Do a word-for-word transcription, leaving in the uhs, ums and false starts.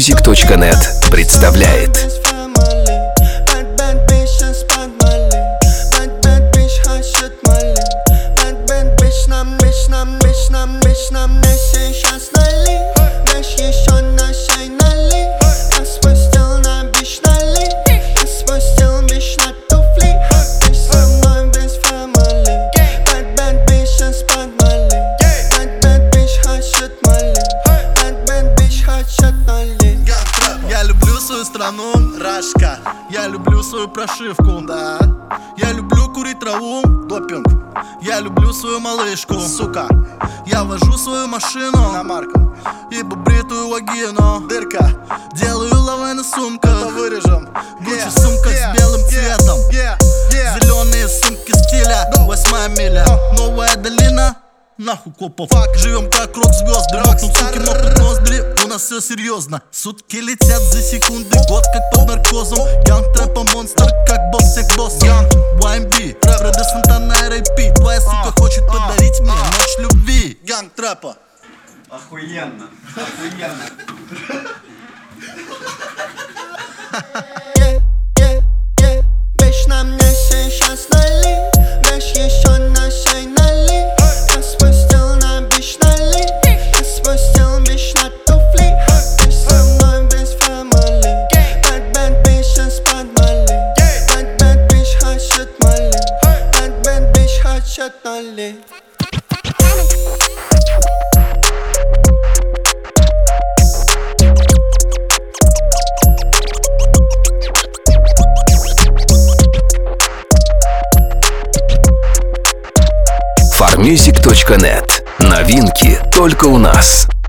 фармьюзик точка нет представляет. Страну, Рашка. Я люблю свою прошивку, да. Я люблю курить траву, допинг. Я люблю свою малышку, сука. Я вожу свою машину на марку и бритую вагину, дырка. Делаю лавы на сумках, это вырежем. Гуччи yeah, сумка yeah, с белым цветом yeah, yeah. Зеленые сумки стиля, восьмая миля, новая долина. Нахуй копов, фак, живем как рок-звезды. Макнут суки, мокнут ноздри, у нас все серьезно. Сутки летят за секунды, год как под наркозом. Янг трэпа монстр, как босс всех боссов. Янг, уай эм би, Фредди Сантана, эр эй пи. Твоя сука хочет подарить мне ночь любви. Янг трэпа. Охуенно, охуенно. Weź na mnie się сейчас налей, weź еще на шей налей. Я свой стил на бич налей, я свой стил бич на туфли. Ты со мной без family. Bad bad bitch из-под Мали. Bad bad bitch хочет Мали. Bad bad bitch хочет Мали. фармьюзик точка нет. Новинки только у нас.